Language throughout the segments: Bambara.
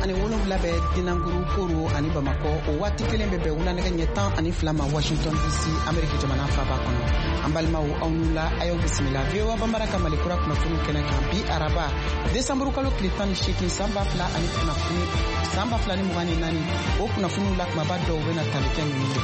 ani wolonwula bɛ dinanguru koro ani Bamako o waati kelen bɛ bɛn wula nɛgɛ ɲɛ 12 ma Washington DC Amerika jamana faaba kɔnɔ. An balimaw aw n'ula ayo bisimila VOA Bambara ka Mali kura kunnafoni kɛnɛ kan bi araba Desanburu kalo tile 18 san 2024 o kunnafoniw la kumaba dɔw bɛna tali kɛ ninnu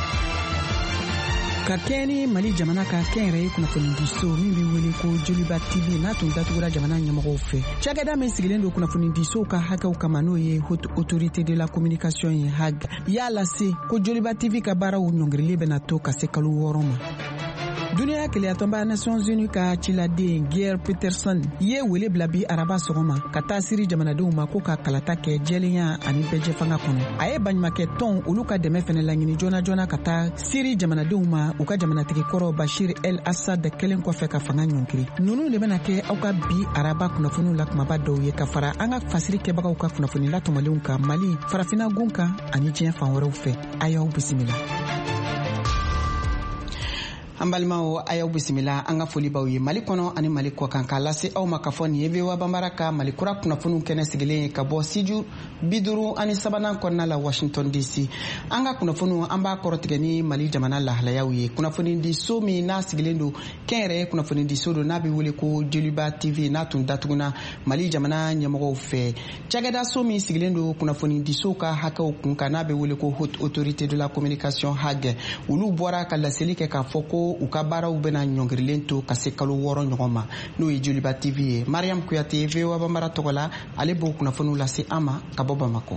ka kɛni Mali jamana ka kɛnyɛrɛ ye kunnafoni diso min bɛ wele ko Joliba TV n'a tun datugura jamana ɲɛmɔgɔw fɛ. Cakɛda min sigilen don kunnafoni diso ka hakɛw kama n'o ye Haute Autorité de la Communication ye HAG y'a lase ko Joliba TV ka baaraw ɲɔngirili bɛna to ka se kalo 6 ma. Duniya keleyatɔnba Nations Unies ka ciladen Geir Peterson ye wele bila bi araba sɔgɔma ka taa Siri jamanadenw ma ko ka kalata kɛ jɛlenya ani bɛjɛ fanga kɔnɔ. A ye baɲumankɛ tɔn olu ka dɛmɛ fɛnɛ laɲini joona joona ka taa Siri jamanadenw ma u ka jamanatigi kɔrɔ Bashir el-Assad kelen kɔfɛ ka fanga ɲɔngiri. Nunu de bɛna kɛ aw ka bi araba kunnafoniw la kumaba dɔw ye ka fara an ka fasiri kɛbagaw ka kunnafoni latɔmɔlenw kan Mali, Farafina gun kan ani diɲɛ fan wɛrɛw fɛ. A y'aw bisimila. An balimaw ayaw bisimila an ka foli baw ye Mali kɔnɔ ani Mali kɔ kan k'a lase aw ma ka fɔ nin ye VOA Bambara ka Mali kura kunnafoniw kɛnɛ sigilen ka bɔ Siju 53 kɔnɔna la Washington DC. An ka kunnafoniw an b'a kɔrɔtigɛ ni Mali jamana lahalayaw ye. Kunnafoni di so min n'a sigilen don kɛnyɛrɛ ye kunnafoni di so don n'a bɛ wele ko Joliba TV n'a tun datuguna Mali jamana ɲɛmɔgɔw fɛ. Cakɛda so min sigilen don kunnafoni di so ka hakɛw kun kan n'a bɛ wele ko Haute Autorité de la Communication HAG. Olu bɔra ka laseli kɛ k'a fɔ ko u ka baaraw bɛna ɲɔngirilen to ka se kalo 6 ɲɔgɔn ma n'o ye Joliba TV ye. Mariam Kuyate VOA Bambara tɔgɔ la ale b'o kunnafoniw lase an ma ka bɔ Bamako.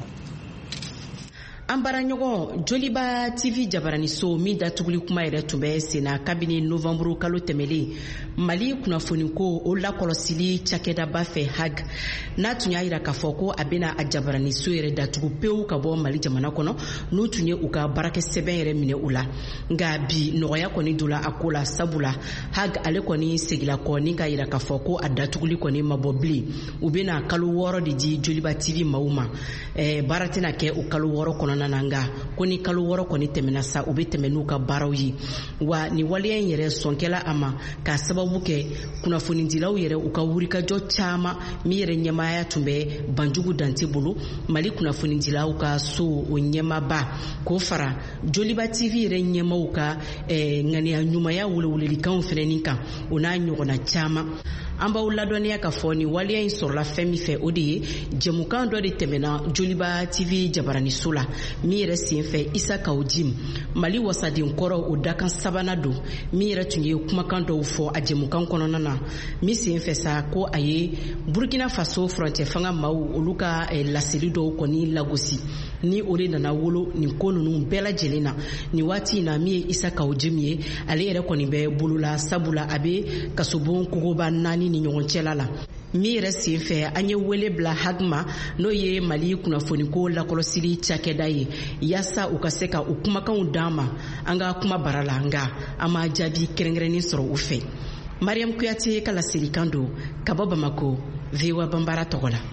An baraɲɔgɔn Joliba TV jabaraniso min datuguli kuma yɛrɛ tun bɛ senna kabini novembre kalo tɛmɛlen Mali kunnafoni ko o lakɔlɔsili cakɛdaba fɛ HAG n'a tun y'a yira k'a fɔ ko a bɛna a jabaraniso yɛrɛ datugu pewu ka bɔ Mali jamana kɔnɔ n'u tun ye u ka baarakɛ sɛbɛn yɛrɛ minɛ u la. Nka bi nɔgɔya kɔni donna a ko la sabula HAG ale kɔni segila kɔ ni ka yira k'a fɔ ko a datuguli kɔni ma bɔ bilen. U bɛna kalo 6 de di Joliba TV maaw ma. Baara tɛna kɛ o kalo 6 kɔnɔna na nga ko ni kalo 6 kɔni tɛmɛna sa u bɛ tɛmɛ n'u ka baaraw ye. Wa ni waleya in yɛrɛ sɔnkɛla a ma ka sababu kɛ kunnafonidilaw yɛrɛ u ka wulikajɔ caman min yɛrɛ ɲɛmaaya tun bɛ Banjugu Dante bolo Mali kunnafonidilaw ka so o ɲɛmaba k'o fara Joliba TV yɛrɛ ɲɛmaw ka ŋaniya ɲumanya welewelelikanw fɛnɛ kan o n'a ɲɔgɔnna caman. An b'aw ladɔnniya ka fɔ ni waleya in sɔrɔla fɛn min fɛ o de ye jɛmukan dɔ de tɛmɛna Joliba TV jabaraniso la min yɛrɛ senfɛ Isa Kawujim Mali wasaden kɔrɔ o dakan sabanan don min yɛrɛ tun ye kumakan dɔw fɔ a jɛmukan kɔnɔna na min senfɛ sa ko a ye Burkina Faso furancɛ fanga maaw olu ka laseli dɔw kɔni lagosi ni o de nana wolo nin ko ninnu bɛɛ lajɛlen na ni waati in na min ye Isa Kawujim ye ale yɛrɛ kɔni bɛ bolola sabula a bɛ kasobon kogoba 4 ni ɲɔgɔn cɛla la. Min yɛrɛ senfɛ an ye wele bila HAG ma n'o ye Mali kunnafoniko lakɔlɔsili cakɛda ye yaasa u ka se ka u kumakanw d'an ma an ka kuma bara la nga an ma jaabi kɛrɛnkɛrɛnnen sɔrɔ u fɛ. Mariam Kuyate ka laselikan don ka bɔ Bamako VOA Bambara tɔgɔ la.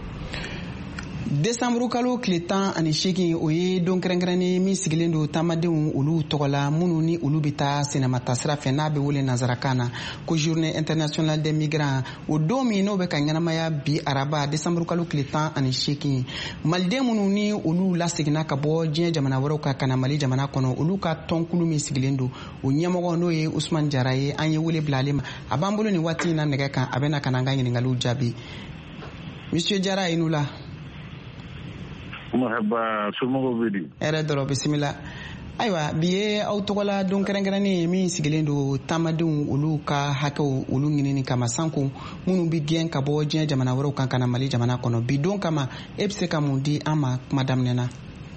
Desanburu kalo tile 18 o ye don kɛrɛnkɛrɛnnen min sigilen don taamadenw olu tɔgɔ la minnu ni olu bɛ taa sɛnɛmata sira fɛ n'a bɛ wele nanzarakan na ko journée internationale des migrants o don min n'o bɛ ka ɲɛnamaya bi araba desanburu kalo tile 18 maliden minnu ni olu laseginna ka bɔ diɲɛ jamana wɛrɛw ka kana Mali jamana kɔnɔ olu ka tɔnkulu min sigilen don o ɲɛmɔgɔ n'o ye Usman Jara ye an ye wele bila ale ma a b'an bolo nin waati in na nɛgɛ kan a bɛna ka na an ka ɲininkaliw jaabi. Monsieur Jara inu la. Mahaba somɔgɔw bɛ di. Hɛrɛ dɔrɔn bisimila. Ayiwa bi ye aw tɔgɔla don kɛrɛnkɛrɛnnen min sigilen don taamadenw olu ka hakɛw olu ɲinini kama sanko minnu bɛ gɛn ka bɔ diɲɛ jamana wɛrɛw kan kana Mali jamana kɔnɔ bi don kama e bɛ se ka mun di an ma kuma daminɛ na.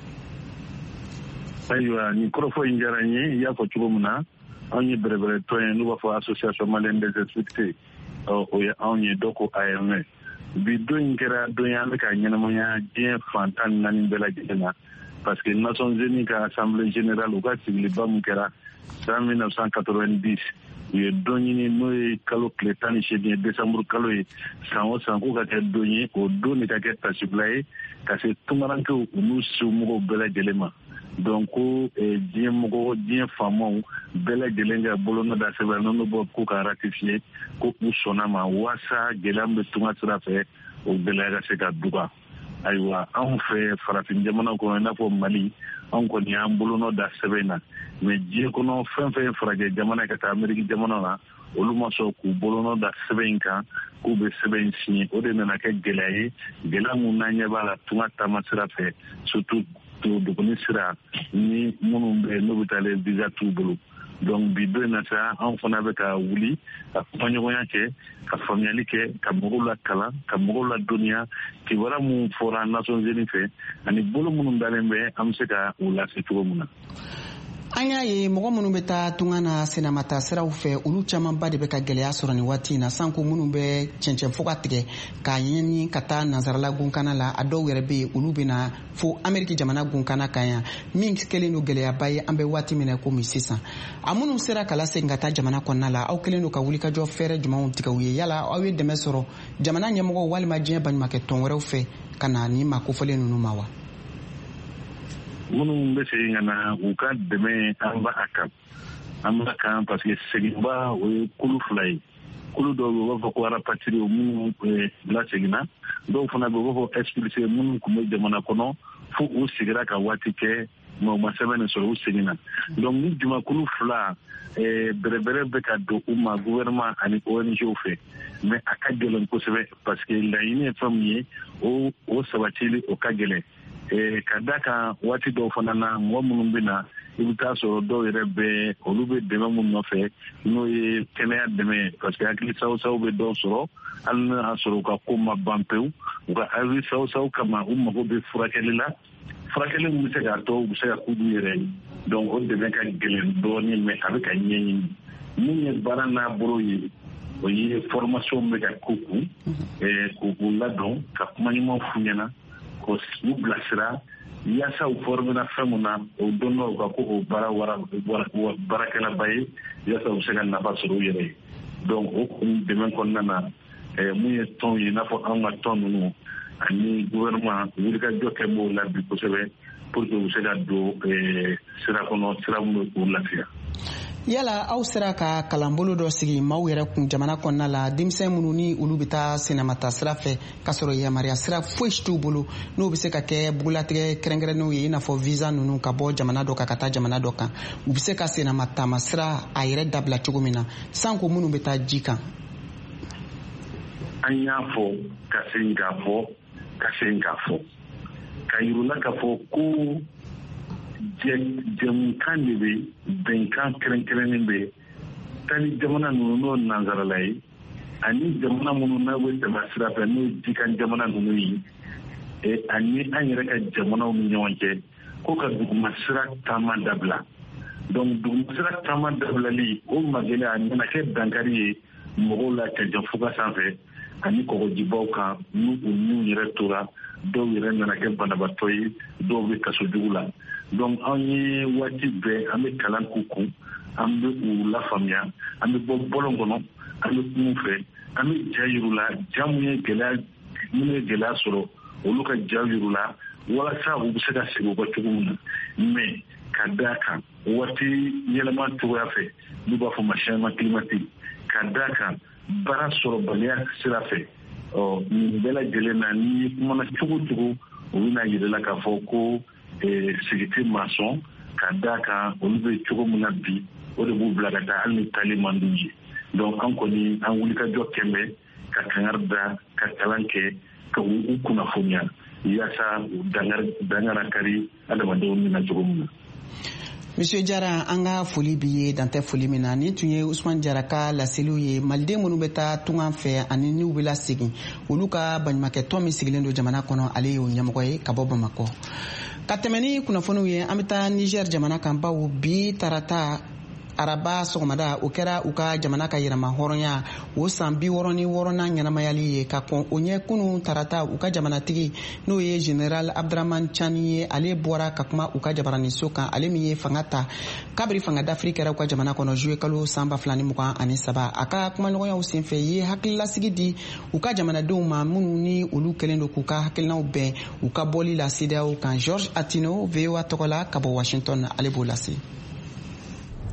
Ayiwa nin kɔrɔfɔ in diyara n ye i y'a fɔ cogo min na anw ye bɛrɛbɛrɛtɔn ye n'u b'a fɔ association malienne des experts o ye anw ye dɔ ko AME. Bi don in kɛra don ye an bɛ ka ɲɛnamaya diɲɛ fantan 4 bɛɛ lajɛlen na parce que Nations Unies ka assemblée générale u ka sigiliba min kɛra san 1990 u ye don ɲini n'o ye kalo tile 18 ye décembre kalo ye san o san k'u ka kɛ don ye o don de ka kɛ tasibila ye ka se tunkarankew u n'u somɔgɔw bɛɛ lajɛlen ma. Donc ko diɲɛ faamaw bɛɛ lajɛlen ka bolonɔ da sɛbɛn n'olu bɔ k'u ka ratifier ko u sɔnna ma waasa gɛlɛya min bɛ tunga sira fɛ o gɛlɛya ka se ka duga. ayiwa anw fɛ farafin jamana kɔnɔ i n'a fɔ Mali anw kɔni y'an bolonɔ da sɛbɛn na mais diɲɛ kɔnɔ fɛn fɛn farajɛ jamana ka taa Ameriki jamana na olu ma sɔn k'u bolonɔ da sɛbɛn kan k'u bɛ sɛbɛn signé o de nana kɛ gɛlɛya ye gɛlɛya mun n'an ɲɛ b'a la tunga taama sira fɛ surtout duguni sira ni minnu bɛ n'u bɛ taa visa t'u bolo donc bi don na sa anw fana bɛ ka wuli ka kumaɲɔgɔnya kɛ ka faamuyali kɛ ka mɔgɔw la kalan ka mɔgɔw la dɔnniya kibaruya mun fɔra Nations Unies fɛ ani bolo minnu dalen bɛ an bɛ se ka u lase cogo min na. An y'a ye mɔgɔ minnu bɛ taa tunga na senamata siraw fɛ olu camanba de bɛ ka gɛlɛya sɔrɔ nin waati in na sanko minnu bɛ cɛncɛn fo ka tigɛ k'a ɲɛɲini ka taa nansarala gunkana la a dɔw yɛrɛ bɛ yen olu bɛ na fo Ameriki jamana gunkana kan yan min kɛlen don gɛlɛyaba ye an bɛ waati min na komi sisan a minnu sera ka lasegin ka taa jamana kɔnɔna la aw kɛlen don ka wulikajɔ fɛɛrɛ jumɛnw tigɛ u ye yala aw ye dɛmɛ sɔrɔ jamana ɲɛmɔgɔw walima diɲɛ baɲumankɛ tɔn wɛrɛw fɛ ka na nin ma kofɔlen ninnu ma wa? minnu bɛ segin ka na u ka dɛmɛ an b'a kan parce que seginba o ye kulu fila ye kulu dɔw bɛ u b'a fɔ ko arapatiri minnu laseginna dɔw fana bɛ u b'a fɔ expulsé minnu tun bɛ jamana kɔnɔ fo u sigira ka waati kɛ mais u ma sɛbɛn nin sɔrɔ u seginna donc ni jumakulu fila bɛrɛbɛrɛ bɛ ka don u ma gouvernement ani ONG fɛ mais a ka gɛlɛn kosɛbɛ parce que laɲini ye fɛn min ye o sabatili o ka gɛlɛn ka da kan waati dɔw fana na mɔgɔ minnu bɛ na i bɛ taa sɔrɔ dɔw yɛrɛ bɛ olu bɛ dɛmɛ minnu nɔfɛ n'o ye kɛnɛya dɛmɛ parce que hakili saw bɛ dɔw sɔrɔ hali n'a sɔrɔ u ka ko ma ban pewu u ka hakili saw kama u mago bɛ furakɛli la furakɛli min bɛ se k'a tɔ u bɛ se ka k'u yɛrɛ ye donc o dɛmɛ ka gɛlɛn dɔɔnin mais a bɛ ka ɲɛɲini min ye baara n'a bolo ye o ye formation bɛ ka k'u kun k'u ladɔn ka kuma ɲuman f'u ɲɛna k'u bilasira yaasa u formera fɛn mun na o dɔnnaw ka ko o baarakɛlaba ye yaasa u bɛ se ka nafa sɔrɔ u yɛrɛ ye donc o kun dɛmɛ kɔnɔna na mun ye tɔn ye i n'a fɔ anw ka tɔn ninnu ani gouvernement wulikajɔ kɛ b'o la bi kosɛbɛ pour que u bɛ se ka don sira kɔnɔ sira min bɛ k'u lafiya. Yala aw sera ka kalanbolo dɔ sigi maaw yɛrɛ kun jamana kɔnɔna la denmisɛn minnu ni olu bɛ taa senamata sira fɛ ka sɔrɔ yamaruya sira foyi t'u bolo n'o bɛ se ka kɛ bugulatigɛ kɛrɛnkɛrɛnnenw ye i n'a fɔ visa ninnu ka bɔ jamana dɔ kan ka taa jamana dɔ kan u bɛ se ka senamata sira a yɛrɛ dabila cogo min na sanko minnu bɛ taa ji kan. An y'a fɔ ka segin k'a fɔ ka yirula k'a fɔ ko jɛmukan de bɛ bɛnkan kɛrɛnkɛrɛnnen bɛ tani jamana ninnu n'o nansarala ye ani jamana minnu n'a bɛ tɛmɛ sira fɛ n'o jikan jamana ninnu ye ani an yɛrɛ ka jamanaw ni ɲɔgɔn cɛ ko ka duguma sira taama dabila donc duguma sira taama dabilali o magɛlɛya a nana kɛ dankari ye mɔgɔw la cɛncɛn fuga sanfɛ ani kɔgɔjibaw kan n'u yɛrɛ tora dɔw yɛrɛ nana kɛ banabatɔ ye dɔw bɛ kaso jugu la donc an ye waati bɛɛ an bɛ kalan k'u kun an bɛ u lafaamuya an bɛ bɔ bɔlɔn kɔnɔ an bɛ kuma fɛ an bɛ ja yir'u la ja minnu ye gɛlɛya sɔrɔ olu ka ja yir'u la walasa u bɛ se ka segin u ka cogo min na mais ka d'a kan waati yɛlɛma cogoya fɛ n'u b'a fɔ ma changement climatique ka d'a kan baara sɔrɔbaliya sira fɛ nin bɛɛ lajɛlen na ni kumana cogo cogo o bɛna yirala k'a fɔ ko sigi tɛ maa sɔn ka d'a kan olu bɛ cogo min na bi o de b'u bila ka taa hali ni taali man d'u ye donc an kɔni an wulikajɔ kɛmɛ ka kangari da ka kalan kɛ ka u kunnafoniya yaasa dangara kari adamadenw min na cogo min na. Monsieur Jara an ka foli b'i ye dan tɛ foli min na nin tun ye Usman Jara ka laseliw ye maliden minnu bɛ taa tungan fɛ ani n'u bɛ lasegin olu ka baɲumankɛ tɔn min sigilen don jamana kɔnɔ ale y'o ɲɛmɔgɔ ye ka bɔ Bamakɔ. Ka tɛmɛ ni kunnafoniw ye an bɛ taa Niger jamana kan bawo bi tarata araba sɔgɔmada o kɛra u ka jamana ka yɛrɛma hɔrɔnya o san 66nan ɲɛnamayali ye ka kɔn o ɲɛ kunu tarata u ka jamanatigi n'o ye General Abdraman Chani ye ale bɔra ka kuma u ka jabaraniso kan ale min ye fanga ta kabiri fanga dafiri kɛra u ka jamana kɔnɔ juillet kalo san 2023 a ka kumaɲɔgɔnyaw senfɛ ye hakililasigi di u ka jamanadenw ma minnu ni olu kɛlen don k'u ka hakilinaw bɛn u ka bɔli la CEDEAO kan. George Atino VOA tɔgɔ la ka bɔ Washington ale b'o lase.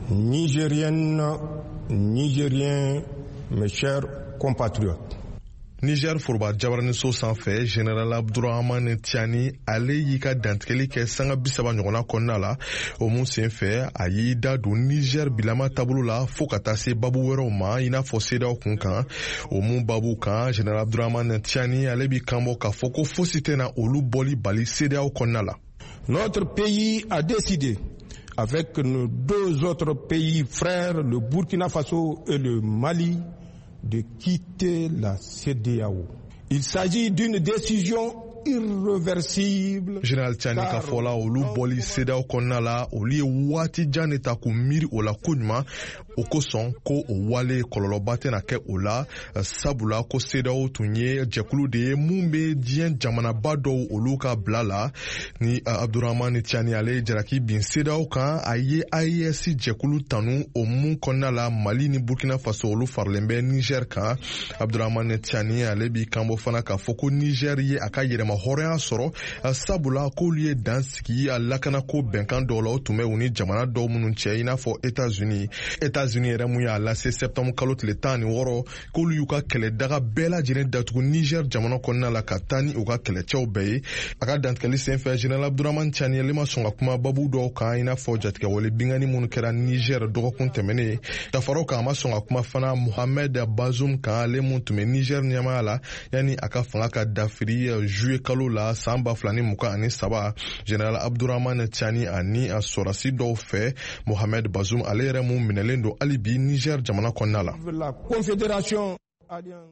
Nigériennes, Nigériens, mes chers compatriotes, Niger foroba jabaraniso sanfɛ General Abdourahmane Tiani ale y'i ka dantigɛli kɛ sanga 30 ɲɔgɔnna kɔnɔna la. O mun senfɛ a y'i da don Niger bilama taabolo la fo ka taa se babu wɛrɛw ma i n'a fɔ CEDEAO kun kan. O mun babu kan General Abdourahmane Tiani ale b'i kanbɔ k'a fɔ ko fosi tɛna olu bɔli bali CEDEAO kɔnɔna la. Notre pays a décidé avec nos 2 autres pays frères, le Burkina Faso et le Mali, de quitter la CEDEAO. Il s'agit d'une décision irréversible. General Tiani ka fɔla olu bɔli CEDEAO kɔnɔna la olu ye waati jan de ta k'u miiri o la koɲuman o kosɔn ko o wale kɔlɔlɔba tɛna kɛ o la sabula ko CEDEAO tun ye jɛkulu de ye mun bɛ diɲɛ jamanaba dɔw olu ka bila la. Ni Abdourahmane Tiani ale jalaki bin CEDEAO kan a ye AES jɛkulu tanu o mun kɔnɔna la Mali ni Burkina Faso olu faralen bɛ Niger kan. Abdourahmane Tiani ale b'i kanbɔ fana k'a fɔ ko Niger ye a ka yɛrɛma hɔrɔnya sɔrɔ sabula k'olu ye dan sigi a lakanako bɛnkan dɔw la o tun bɛ u ni jamana dɔw minnu cɛ i n'a fɔ États-Unis yɛrɛ mun y'a lase septembre kalo tile 16 k'olu y'u ka kɛlɛdaga bɛɛ lajɛlen datugu Niger jamana kɔnɔna la ka taa ni u ka kɛlɛcɛw bɛɛ ye. A ka dantigɛli senfɛ General Abdourahmane Tiani ale ma sɔn ka kuma babu dɔw kan i n'a fɔ jatigɛwale bingani minnu kɛra Niger dɔgɔkun tɛmɛnen. Dafaraw kan a ma sɔn ka kuma fana Mohamed Bazoum kan ale mun tun bɛ Niger ɲɛmaya la yanni a ka fanga ka dafiri juillet kalo la san 2023. General Abdourahmane Tiani ani a sɔrasi dɔw fɛ Mohamed Bazoum ale yɛrɛ mun minɛlen don hali bi Niger jamana kɔnɔna la. La Confédération Alliance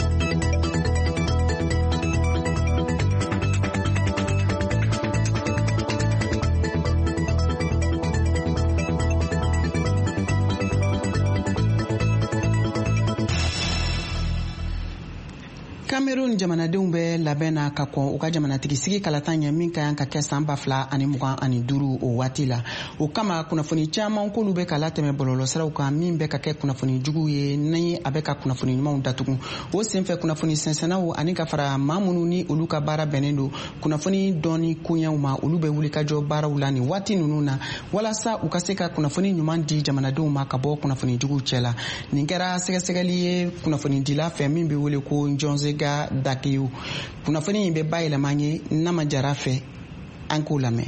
Cameroun jamanadenw bɛ labɛn na ka kɔn u ka jamanatigi sigi kalata ɲɛ min ka kan ka kɛ san 2025 o waati la. O kama kunnafoni caman k'olu bɛ ka latɛmɛ bɔlɔlɔsiraw kan min bɛ ka kɛ kunnafoni jugu ye ni a bɛ ka kunnafoni ɲumanw datugu. O senfɛ kunnafoni sɛnsɛnnaw ani ka fara maa minnu ni olu ka baara bɛnnen don kunnafoni dɔɔni koɲɛw ma olu bɛ wuli ka jɔ baaraw la nin waati ninnu na walasa u ka se ka kunnafoni ɲuman di jamanadenw ma ka bɔ kunnafoni juguw cɛ la. Nin kɛra sɛgɛsɛgɛli ye kunnafoni dila fɛ min bɛ wele ko Njonze Dakiyu. Kunnafoni in bɛ bayɛlɛma ye Nama Jara fɛ an k'o lamɛn.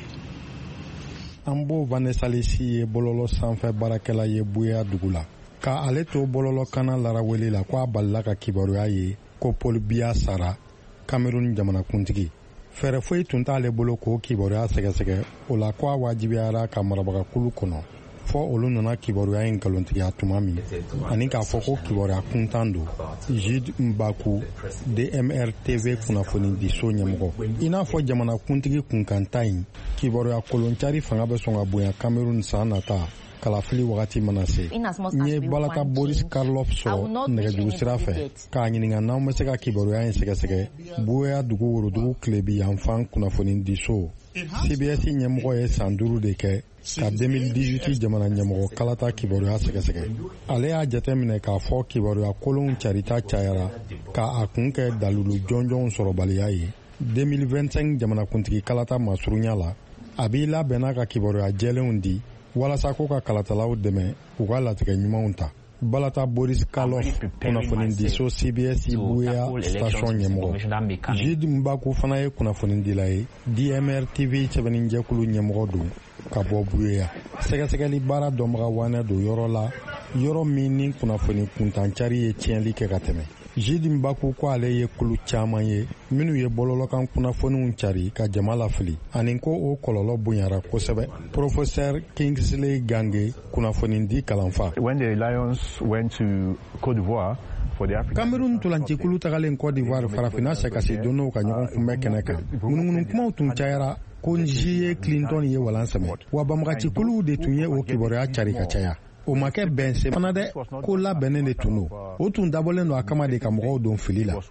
An b'o Vanessa Lesi ye bɔlɔlɔ sanfɛ baarakɛla ye Buya dugu la ka ale to bɔlɔlɔ kana laraweli la ko a balila ka kibaruya ye ko Paul Biya sara Cameroun jamanakuntigi. Fɛɛrɛ foyi tun t'ale bolo k'o kibaruya sɛgɛsɛgɛ o la ko a wajibiyara ka marabagakulu kɔnɔ fɔ olu nana kibaruya in nkalontigiya tuma min ani k'a fɔ ko kibaruya kuntan don. Jude Mbaku DMR-TV kunnafoni diso ɲɛmɔgɔ i n'a fɔ jamanakuntigi kunkanta in kibaruya koloncari fanga bɛ sɔn ka bonya Cameroun san nata kalafili wagati mana se. N ye balata Boris Karloff sɔrɔ nɛgɛjuru sira fɛ k'a ɲininka n'anw bɛ se ka kibaruya in sɛgɛsɛgɛ. Buya dugu worodugu tilebi yanfan kunnafoni diso CBS ɲɛmɔgɔ ye san 5 de kɛ ka 2018 jamana ɲɛmɔgɔ kalata kibaruya sɛgɛsɛgɛ. Ale y'a jateminɛ k'a fɔ kibaruya kolonw carita cayara ka a kun kɛ dalulu jɔnjɔnw sɔrɔbaliya ye. 2025 jamanakuntigi kalata masurunya la a b'i labɛnna ka kibaruya jɛlenw di walasa ko ka kalatalaw dɛmɛ u ka latigɛ ɲumanw ta. Balata Boris Karloff kunnafoni diso CBS Buya station ɲɛmɔgɔ. Jude Mbaku fana ye kunnafoni dila ye DMR TV sɛbɛnni jɛkulu ɲɛmɔgɔ don ka bɔ Buya. Sɛgɛsɛgɛli baara dɔnbaga wanɛ don yɔrɔ la yɔrɔ min ni kunnafoni kuntancari ye tiɲɛli kɛ ka tɛmɛ. Jude Mbaku ko ale ye kulu caman ye minnu ye bɔlɔlɔkan kunnafoniw cari ka jama lafili ani ko o kɔlɔlɔ bonyara kosɛbɛ. Professeur Kingsley Gange kunnafoni di kalanfa. When the Lions went to Côte d'Ivoire Cameroun tolancikulu tagalen Côte d'Ivoire farafina sɛkasi donnow ka ɲɔgɔn kunbɛn kɛnɛ kan. Ŋunuŋunu kumaw tun cayara ko nzi ye Clinton ye walan sɛmɛ wa banbagacikuluw de tun ye o kibaruya cari ka caya. O ma kɛ bɛnsen fana dɛ ko labɛnnen de tun don o tun dabɔlen don a kama de ka mɔgɔw don fili la.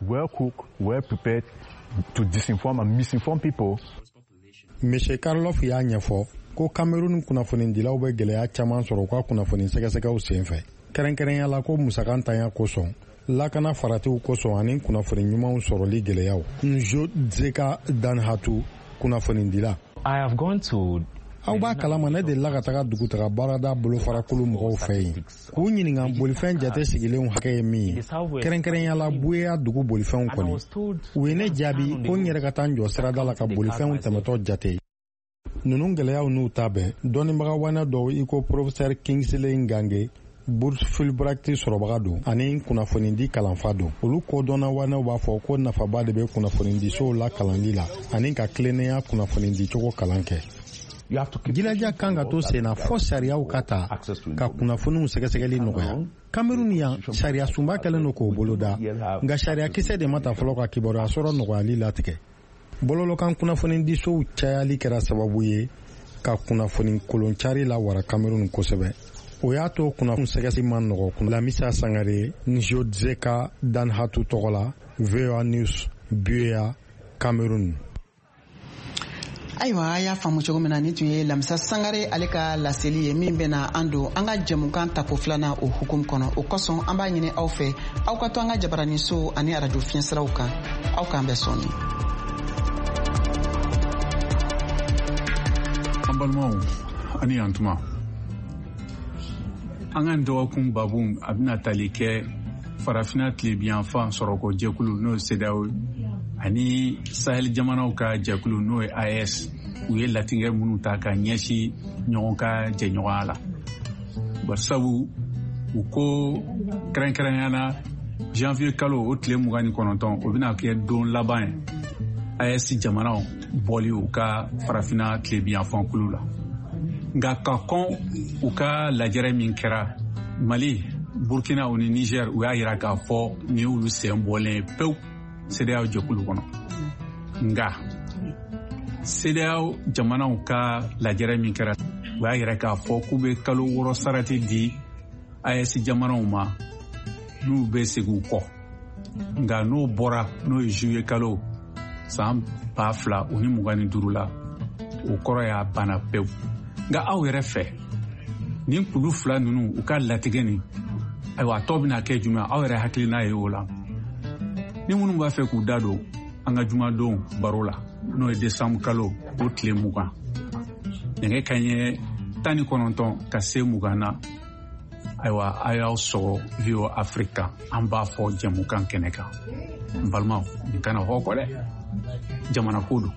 Monsieur Karloff y'a ɲɛfɔ ko Cameroun kunnafonidilaw bɛ gɛlɛya caman sɔrɔ u ka kunnafoni sɛgɛsɛgɛw senfɛ kɛrɛnkɛrɛnya la ko musaka ntanya kosɔn lakana faratiw kosɔn ani kunnafoni ɲumanw sɔrɔli gɛlɛyaw. Njo Dzeka Danhatu kunnafonidila. I have gone to aw b'a kalama ne delila ka taga dugutaga baarada bolofarakolo mɔgɔw fɛ yen k'u ɲininka bolifɛn jate sigilenw hakɛ ye min ye kɛrɛnkɛrɛnyala buya dugu bolifɛnw kɔni u ye ne jaabi ko n yɛrɛ ka taa n jɔ sirada la ka bolifɛnw tɛmɛtɔ jate ninnu gwɛlɛyaw n'u ta bɛɛ dɔnnibaga wana dɔw i ko professeur Kingsley Ngange bourse Fulbright sɔrɔbaga don ani kunnafoni di kalanfa don olu kodɔnna wanaw b'a fɔ ko nafaba de bɛ kunnafoni disow la kalanli la ani ka tilennenya kunnafoni dicogo kalan kɛ jilaja kan ka to senna fɔ sariyaw ka ta ka kunnafoniw sɛgɛsɛgɛli nɔgɔya Cameroun yan sariya sunba kɛlen don k'o boloda nka sariya kisɛ de ma ta fɔlɔ ka kibaruya sɔrɔ nɔgɔyali latigɛ bololokan kunnafoni disow cayali kɛra sababu ye ka kunnafoni kolon cari la wara Cameroun kosɛbɛ o y'a to kunnafoni sɛgɛsɛgɛli ma nɔgɔ Lamisa Sangare Njodzeka Danhatu tɔgɔ la VOA News Buea Cameroun. Ayiwa a y'a faamu cogo min na ni tun ye Lamisa Sangare ale ka laseli ye min bɛna an don an ka jɛmukan tako filanan o hukumu kɔnɔ o kosɔn an b'a ɲini aw fɛ aw ka to an ka jabaraniso ani radio fiɲɛsiraw kan aw k'an bɛɛ sɔnni. An balimaw ani yantuma an ka dɔgɔkun babu a bɛna tali kɛ farafina tilebiyanfan sɔrɔko jɛkulu n'o ye CEDEAO ani Sahel jamanaw ka jɛkulu n'o ye AES u ye latigɛ minnu ta ka ɲɛsin ɲɔgɔn ka jɛɲɔgɔnya la barisabu u ko kɛrɛnkɛrɛnyana janvier kalo o tile 29 o bɛna kɛ don laban ye AES jamanaw bɔli u ka farafina tilebiyanfan kulu la nka ka kɔn u ka lajɛrɛ min kɛra Mali Burkina ni Niger u y'a yira k'a fɔ ni olu sen bɔlen pewu CEDEAO jɛkulu kɔnɔ nka CEDEAO jamanaw ka lajɛrɛ min kɛra u y'a yira k'a fɔ k'u bɛ kalo 6 sarati di AES jamanaw ma n'u bɛ segin u kɔ nka n'o bɔra n'o ye juillet kalo san 2025 la o kɔrɔ y'a banna pewu nka aw yɛrɛ fɛ nin kulu fila ninnu u ka latigɛ nin ayiwa a tɔ bɛna kɛ jumɛn aw yɛrɛ hakilina ye o la ni minnu b'a fɛ k'u da don an ka jumadon baro la n'o ye décembre kalo o tile 20 nɛgɛ kanɲɛ 19 ka se 20 na ayiwa a y'aw sɔgɔ VOA Africa an b'a fɔ jɛmukan kɛnɛ kan n balimaw nin kana hɔ kɔ dɛ jamana ko don.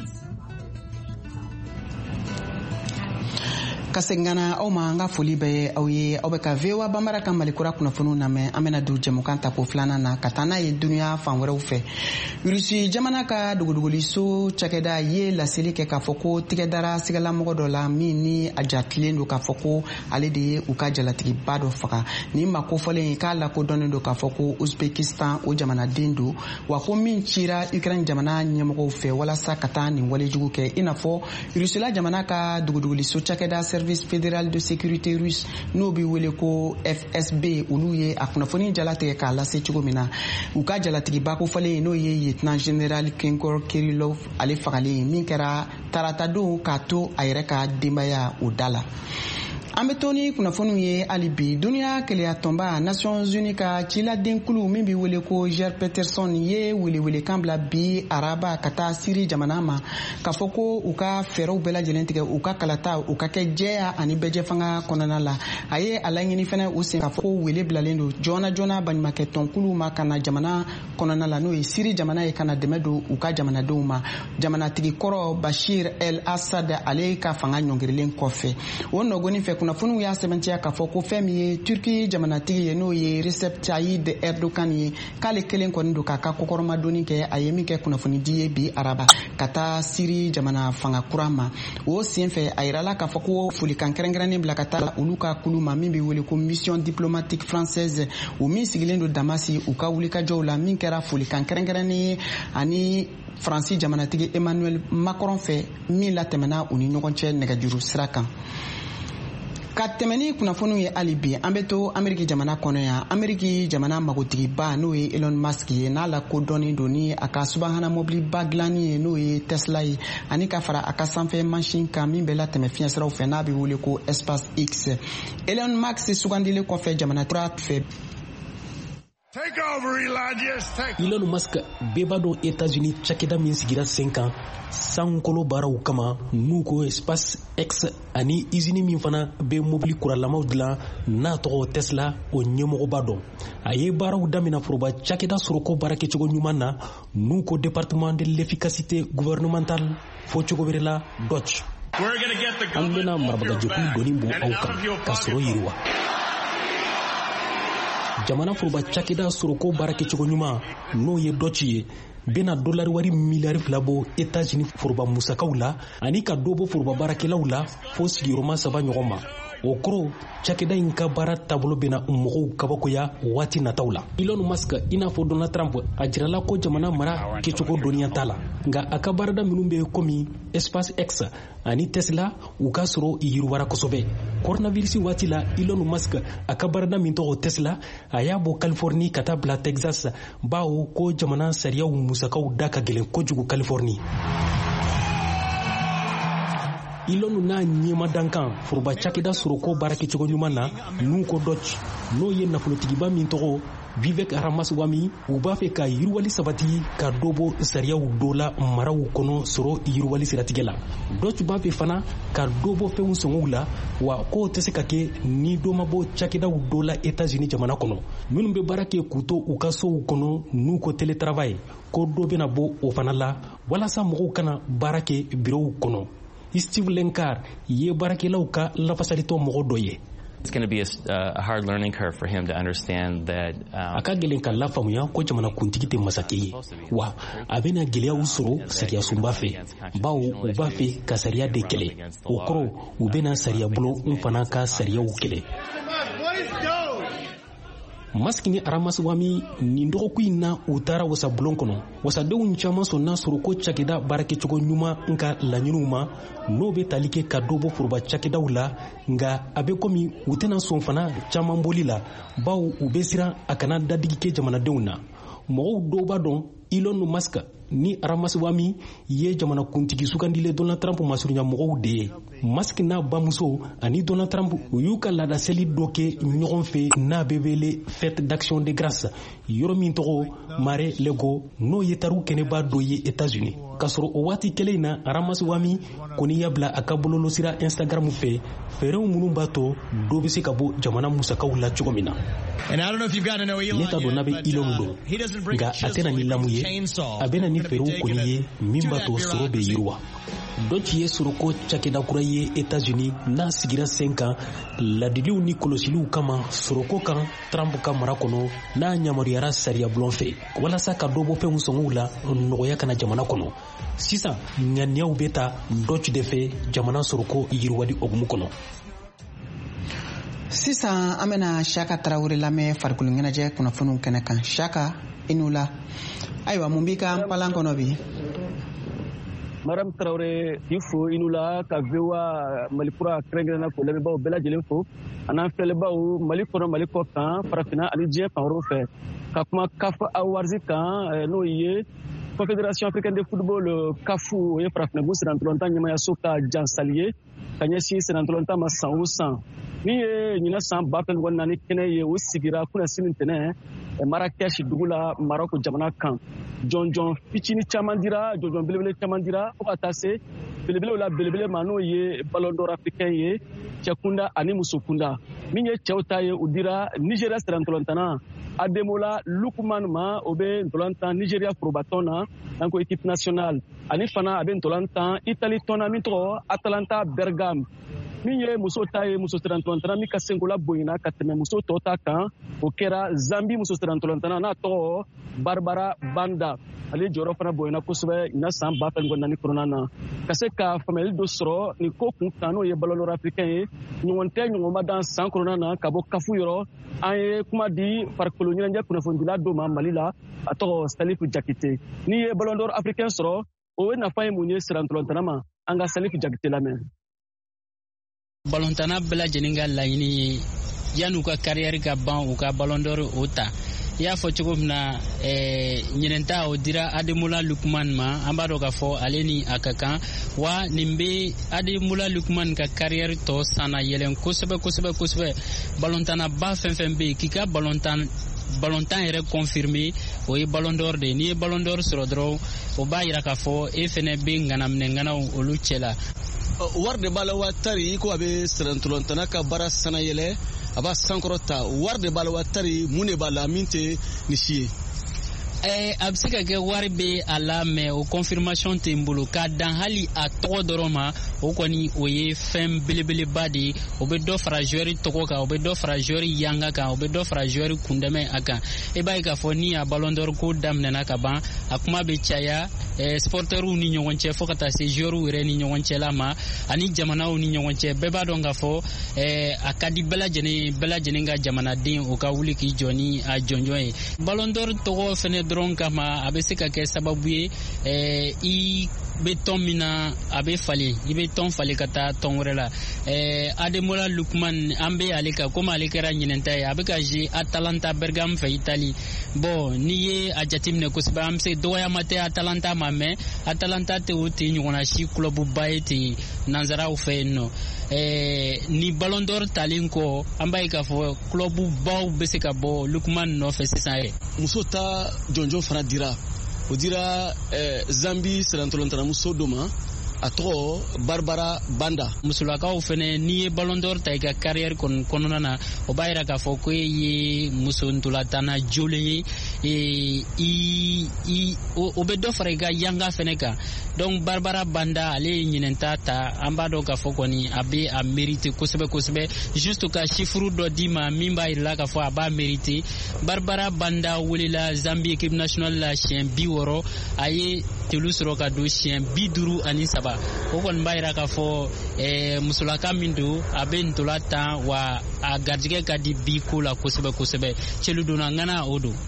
Ka segin ka na aw ma an ka foli bɛ aw ye aw bɛ ka VOA Bambara ka Malikura kunnafoniw lamɛn an bɛna don jɛmukan tako filanan na ka taa n'a ye dunuya fan wɛrɛw fɛ Rusi jamana ka dugudugoliso cakɛda ye laseli kɛ k'a fɔ ko tigɛdara sigalamɔgɔ dɔ la min ni a jatilen don k'a fɔ ko ale de ye u ka jalatigiba dɔ faga ni ma kofɔlen k'a lakodɔnnen don k'a fɔ ko Uzbekistan o jamanaden don wa ko min cira Ukraine jamana ɲɛmɔgɔw fɛ walasa ka taa nin walejugu kɛ i n'a fɔ Rusila jamana ka dugudugoliso cakɛda Service fédéral de sécurité russe n'o bi wele ko FSB olu ye a kunnafoni jalatigɛ k'a lase cogo min na u ka jalatigiba kofɔlen n'o ye lieutenant général Kinkor Kirillov ale fagalen min kɛra taratadon k'a to a yɛrɛ ka denbaya o da la. An bɛ to ni kunnafoniw ye hali bi duniya keleya tɔnba Nations Unies ka ciladenkulu min bɛ wele ko Ger Peterson ye welewelekan bila bi araba ka taa Siri jamana ma k'a fɔ ko u ka fɛɛrɛw bɛɛ lajɛlen tigɛ u ka kalata u ka kɛ jɛya ani bɛjɛ fanga kɔnɔna la a ye a laɲini fana u sen k'a fɔ ko wele bilalen don joona joona baɲumankɛ tɔnkulu ma ka na jamana kɔnɔna la n'o ye Siri jamana ye ka na dɛmɛ don u ka jamanadenw ma jamanatigi kɔrɔ Bashir El Assad ale ka fanga ɲɔngirilen kɔfɛ o nɔgɔnin fɛ kunnafoniw y'a sɛbɛntiya k'a fɔ ko fɛn min ye Turki jamanatigi ye n'o ye Recep Tayyip Erdogan ye k'ale kelen kɔni don k'a ka kokɔrɔmadonni kɛ a ye min kɛ kunnafonidi ye bi araba ka taa Siri jamana fanga kura ma o sen fɛ a yirala k'a fɔ ko folikan kɛrɛnkɛrɛnnen bila ka taa olu ka kulu ma min bɛ wele ko mission diplomatique française o min sigilen don Damasi u ka wulikajɔw la min kɛra folikan kɛrɛnkɛrɛnnen ye ani Faransi jamanatigi Emmanuel Macron fɛ min latɛmɛna u ni ɲɔgɔn cɛ nɛgɛjuru sira kan. Ka tɛmɛni kunnafoniw ye hali bi an bɛ to Ameriki jamana kɔnɔ yan Ameriki jamana magotigiba n'o ye Elon Musk ye n'a la kodɔnnen don ni a ka subahana mɔbiliba dilanni ye n'o ye Tesla ye ani ka fara a ka sanfɛ mansin kan min bɛ latɛmɛ fiɲɛsiraw fɛ n'a bɛ wele ko SpaceX. Elon Musk sugandilen kɔfɛ jamana tura fɛ Elon Musk bɛɛ b'a dɔn États-Unis cakɛda min sigira sen kan sankolo baaraw kama n'u ko SpaceX ani usine min fana bɛ mobili kuralamaw dilan n'a tɔgɔ Tesla o ɲɛmɔgɔba dɔn. A ye baaraw damina foroba cakɛda soroko baarakɛcogo ɲuman na n'u ko département de l'efficacité gouvernementale fo cogo wɛrɛ la Dutch. An bɛna marabagajɛkulu dɔnni bɔ aw kan ka sɔrɔ yiriwa. Jamana foroba cakɛda soroko baarakɛcogo ɲuman n'o ye Dutch ye bena dolari wari miliyari 2 bɔ États-Unis foroba musakaw la ani ka dɔ bɔ foroba baarakɛlaw la fo sigiyɔrɔma 3 ɲɔgɔn ma. O kɔrɔ cakɛda in ka baara taabolo bena mɔgɔw kabakoya waati nataw la. Elon Musk i n'a fɔ Donald Trump a jirala ko jamana mara kɛcogo dɔnniya t'a la nka a ka baarada minnu bɛ komi SpaceX ani Tesla u ka sɔrɔ yiriwara kosɛbɛ. Coronavirus waati la Elon Musk a ka baarada min tɔgɔ Tesla a y'a bɔ Californie ka taa bila Texas bawo ko jamana sariyaw musakaw da ka gɛlɛn kojugu Californie. Elon n'a ɲɛmadankan foroba cakɛda soroko baarakɛcogo ɲuman na n'u ko Dutch n'o ye nafolotigiba min tɔgɔ Vivek Ramaswamy u b'a fɛ ka yiriwali sabati ka dɔ bɔ sariyaw dɔ la maraw kɔnɔ sɔrɔ yiriwali siratigɛ la. Dutch b'a fɛ fana ka dɔ bɔ fɛnw sɔngɔw la wa k'o tɛ se ka kɛ ni dɔ ma bɔ cakɛdaw dɔ la États-Unis jamana kɔnɔ minnu bɛ baara kɛ k'u to u ka sow kɔnɔ n'u ko télétravail ko dɔ bɛna bɔ o fana la walasa mɔgɔw kana baara kɛ bureau kɔnɔ. Steve Lenkar ye baarakɛlaw ka lafasalitɔ mɔgɔ dɔ ye. It's going to be a hard learning curve for him to understand that. A ka gɛlɛn ka lafaamuya ko jamana kuntigi tɛ masakɛ ye wa a bɛna gɛlɛyaw sɔrɔ sariya sunba fɛ bawo u b'a fɛ ka sariya de kɛlɛ o kɔrɔ u bɛna sariya bolo n fana ka sariyaw kɛlɛ. Musk ni Ramaswamy nin dɔgɔkun in na u taara wasabulon kɔnɔ wasadenw caman sɔnna soroko cakɛda baarakɛcogo ɲuman ka laɲiniw ma n'o bɛ tali kɛ ka dɔ bɔ foroba cakɛdaw la nka a bɛ komi u tɛna sɔn fana caman boli la bawo u bɛ siran a kana dadigi kɛ jamanadenw na. Mɔgɔw dɔw b'a dɔn Elon Musk ni Ramaswamy ye jamana kuntigi sugandile Donald Trump masurunya mɔgɔw de ye. Musk n'a bamuso ani Donald Trump u y'u ka laadaseli dɔ kɛ ɲɔgɔn fɛ n'a bɛ wele Fête d'Action de Grâce yɔrɔ min tɔgɔ Mar-a-Lago n'o ye tariw kɛnɛba dɔ ye États-Unis. K'a sɔrɔ o waati kelen in na Ramaswamy kɔni y'a bila a ka bɔlɔlɔsira Instagram fɛ fɛɛrɛw minnu b'a to dɔ bɛ se ka bɔ jamana musakaw la cogo min na. Ne t'a dɔn n'a bɛ Elon dɔn nka a tɛna ni lamu ye a bɛna ni fɛɛrɛw kɔni ye min b'a to sɔrɔ bɛ yiriwa. Dutch ye soroko cakɛda kura ye États-Unis n'a sigira sen kan ladiliw ni kɔlɔsiliw kama soroko kan Trump ka mara kɔnɔ n'a yamaruyara sariya bulon fɛ walasa ka dɔ bɔ fɛnw sɔngɔw la nɔgɔya kana jamana kɔnɔ. Sisan ŋaniyaw bɛ ta Dutch de fɛ jamana soroko yiriwali hokumu kɔnɔ. Sisan an bɛna Saka Tarawele lamɛn farikolo ɲɛnajɛ kunnafoniw kɛnɛ kan. Saka i n'u la. Ayiwa mun b'i ka palan kɔnɔ bi? Madame Traoré k'i fo i n'u la ka VOA Malikura kɛrɛnkɛrɛnna k'o lamɛnbaaw bɛɛ lajɛlen fo an'an filɛbaaw Mali kɔnɔ Mali kɔ kan farafinna ani diɲɛ fan wɛrɛw fɛ ka kuma CAF Awards kan n'o ye Confédération africaine de football CAF o ye farafinnabu senatɔlɔntan ɲɛmayaso ka jansali ye ka ɲɛsin senatɔlɔntan ma san o san min ye ɲina san 2024 kɛnɛ ye o sigira kunasini ntɛnɛn Marrakech dugu la Maroko jamana kan jɔnjɔn fitini caman dira jɔnjɔn belebele caman dira fo ka taa se belebelew la belebele ma n'o ye Ballon d'Or africain ye cɛ kunda ani muso kunda min ye cɛw ta ye u dira Nigeria senatɔlɔntana Ademola Lookman ma o bɛ ntɔlɔntan Nigeria forobatɔn na n'an ko équipe nationale ani fana a bɛ ntɔlɔntan Italie tɔn na min tɔgɔ Atalanta Bergame min ye muso ta ye muso senatɔlɔntana min ka senkola bonyana ka tɛmɛ muso tɔ ta kan o kɛra Zambi muso senatɔlɔntana n'a tɔgɔ Barbara Banda ale jɔyɔrɔ fana bonyana kosɛbɛ ɲina san 2024 kɔnɔna na ka se ka faamuyali dɔ sɔrɔ nin ko kun kan n'o ye Ballon d'Or africain ye ɲɔgɔn tɛ ɲɔgɔnma dan san kɔnɔna na ka bɔ kafu yɔrɔ an ye kuma di farikolo ɲɛnajɛ kunnafonidila dɔ ma Mali la a tɔgɔ Salifu Jakite n'i ye Ballon d'Or africain sɔrɔ o ye nafa ye mun ye senatɔlɔntana ma an ka Salifu Jakite lamɛn. Balontana bɛɛ lajɛlen ka laɲini ye yan'u ka carrière ka ban u ka Ballon d'Or o ta i y'a fɔ cogo min na ɲinɛnta o dira Ademola Lookman ma an b'a dɔn k'a fɔ ale ni a ka kan wa nin bɛ Ademola Lookman ka carrière tɔ sanna yɛlɛn kosɛbɛ kosɛbɛ kosɛbɛ balontanaba fɛn fɛn bɛ yen k'i ka balontan ballon tan yɛrɛ confirmé o ye ballon d'or de n'i ye ballon d'or sɔrɔ dɔrɔn o b'a yira k'a fɔ e fɛnɛ bɛ ŋanaminɛŋanaw olu cɛ la. Wari de b'a la Watari ko a bɛ sɛnɛntolantana ka baara sanayɛlɛ a b'a sankɔrɔta wari de b'a la Watari mun de b'a la min tɛ ni si ye. A bɛ se ka kɛ wari bɛ a la mais o confirmation tɛ n bolo k'a dan hali a tɔgɔ dɔrɔn ma o kɔni o ye fɛn belebeleba de ye o bɛ dɔ fara joueur tɔgɔ kan o bɛ dɔ fara joueur yanga kan o bɛ dɔ fara joueur kundɛmɛ a kan e b'a ye k'a fɔ ni a ballon d'or ko daminɛna ka ban a kuma bɛ caya sporteurs ni ɲɔgɔn cɛ fo ka taa se joueurs yɛrɛ ni ɲɔgɔn cɛla ma ani jamanaw ni ɲɔgɔn cɛ bɛɛ b'a dɔn k'a fɔ a ka di bɛɛ lajɛlen ka jamanaden o ka wuli k'i jɔ ni a jɔnjɔn ye. Ballon d'or tɔgɔ fɛnɛ dɔrɔn kama a bɛ se ka kɛ sababu ye i bɛ tɔn min na a bɛ falen i bɛ tɔn falen ka taa tɔn wɛrɛ la. Ademola Lookman an bɛ ale kan komi ale kɛra ɲinɛnta ye a bɛ ka jouer Atalanta Bergame fɛ Italie. Bon n'i ye a jateminɛ kosɛbɛ an bɛ se dɔgɔyama tɛ Atalanta ma mais Atalanta tɛ o tɛ ɲɔgɔnna si clubba ye ten nanzaraw fɛ yen nɔ. Ni ballon d'or talen kɔ an b'a ye k'a fɔ clubbaw bɛ se ka bɔ Lookman nɔfɛ sisan ye. Muso ta jɔnjɔn fana dira o dira Zambi sɛnɛntolantana muso dɔ ma a tɔgɔ Barbara Banda. Musolakaw fɛnɛ n'i ye ballon d'or ta i ka carrière kɔnɔna na o b'a yira k'a fɔ ko e ye muso ntolantanna jolen ye o bɛ dɔ fara i ka yanga fɛnɛ kan donc Barbara Banda ale ye ɲinɛnta ta an b'a dɔn k'a fɔ kɔni a bɛ a mérité kosɛbɛ kosɛbɛ juste ka chiffre dɔ d'i ma min b'a yira k'a fɔ a b'a mérité. Barbara Banda welela Zambie équipe nationale la siɲɛ 60 a ye telu sɔrɔ ka don siɲɛ 53 o kɔni b'a yira k'a fɔ musolaka min don a bɛ ntola tan wa a garijɛgɛ ka di bi ko la kosɛbɛ kosɛbɛ cɛlu donna ŋana o don.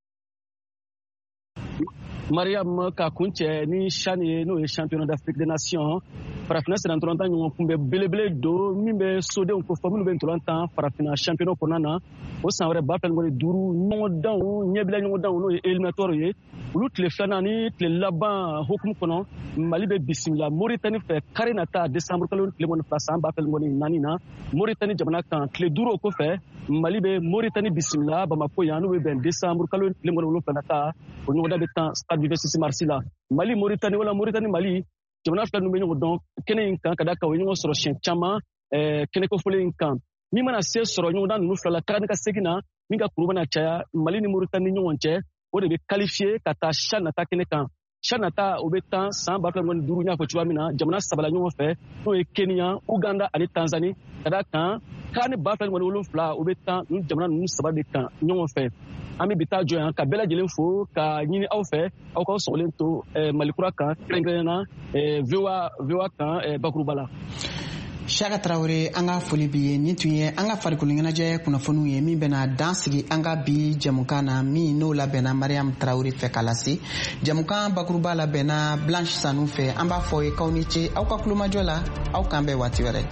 Mariam ka kuncɛ ni CHAN ye n'o ye championnat d'Afrique des nations farafinna sɛnɛntolanta ɲɔgɔn kunbɛ belebele don min bɛ sodenw kofɔ minnu bɛ ntolantan farafinna championnat kɔnɔna na o san wɛrɛ 2025 ɲɔgɔndanw ɲɛbila ɲɔgɔndanw n'o ye éliminatoire ye olu tile filanan ni tile laban hukumu kɔnɔ Mali bɛ bisimila Mauritanie fɛ kari nata décembre kalo tile 12 san 2024 na Mauritanie jamana kan tile 5 o kɔfɛ Mali bɛ Mauritanie bisimila Bamako yan n'o bɛ bɛn décembre kalo tile 17 nata o ɲɔgɔnda bɛ tan stade du 26 mars la Mali Mauritanie wala Mauritanie Mali jamana fila ninnu bɛ ɲɔgɔn dɔn kɛnɛ in kan ka da kan o ye ɲɔgɔn sɔrɔ siɲɛ caman kɛnɛ kofɔlen in kan min mana se sɔrɔ ɲɔgɔndan ninnu fila la taga ni ka segin na min ka kuru bɛna caya Mali ni Mauritanie ni ɲɔgɔn cɛ o de bɛ qualifier ka taa CHAN nata kɛnɛ kan CHAN nata o bɛ tan san 2025 n y'a fɔ cogoya min na jamana sabala ɲɔgɔn fɛ n'o ye Kenya Uganda ani Tanzanie ka da kan CAN 2027 o bɛ tan ninnu jamana ninnu saba de kan ɲɔgɔn fɛ. An bɛ bi taa jɔ yan ka bɛɛ lajɛlen fo ka ɲini aw fɛ aw k'aw sɔgɔlen to Malikura kan kɛrɛnkɛrɛnnena VOA kan bakuruba la. Saka Traoré an ka foli bi ye nin tun ye an ka farikolo ɲɛnajɛ kunnafoniw ye min bɛna dan sigi an ka bi jɛmukan na min n'o labɛnna Mariam Traoré fɛ k'a lase jɛmukan bakuruba labɛnna Blanche Sanu fɛ an b'a fɔ ye k'aw ni ce aw ka kulomajɔ la aw k'an bɛn waati wɛrɛ.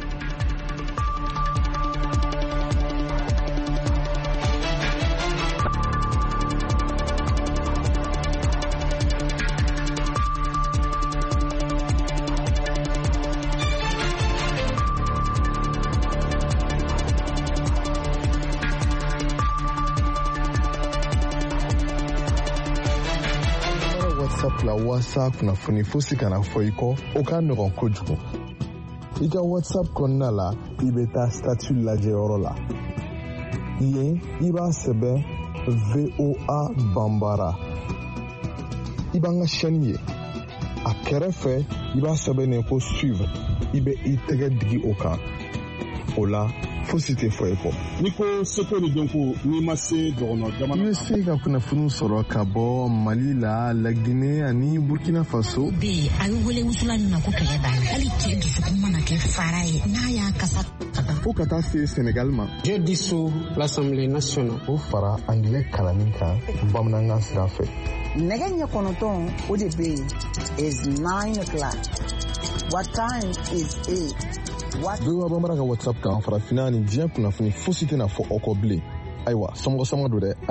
La WhatsApp kunnafoni fosi kana fɔ i kɔ o ka nɔgɔn kojugu i ka WhatsApp kɔnɔna la i bɛ taa statut lajɛyɔrɔ la yen i b'a sɛbɛn VOA Bambara i b'an ka chaîne ye a kɛrɛfɛ i b'a sɛbɛnnen ko suivre i bɛ i tɛgɛ digi o kan o la fosi tɛ fɔ i kɔ. N'i ko seko ni dɔnko n'i ma se dɔgɔnɔ jamana. I bɛ se ka kunnafoni sɔrɔ ka bɔ Mali la, Laginɛ ani Burkina Faso. Bi a bɛ wele wusula min ma ko kɛlɛ banna hali cɛ dusukun mana kɛ fara ye n'a y'a kasa fo ka taa se Sénégal ma. Je dissous l'Assemblée nationale. O fara anglais kalanni kan bamanankan sira fɛ. Nɛgɛ ɲɛ 9 o de bɛ yen is 9 o'clock. What time is it? VOA Bambara ka WhatsApp kan farafinna ni diɲɛ kunnafoni fosi tɛna fɔ aw kɔ bilen. Ayiwa, sɔmɔgɔ sama don dɛ.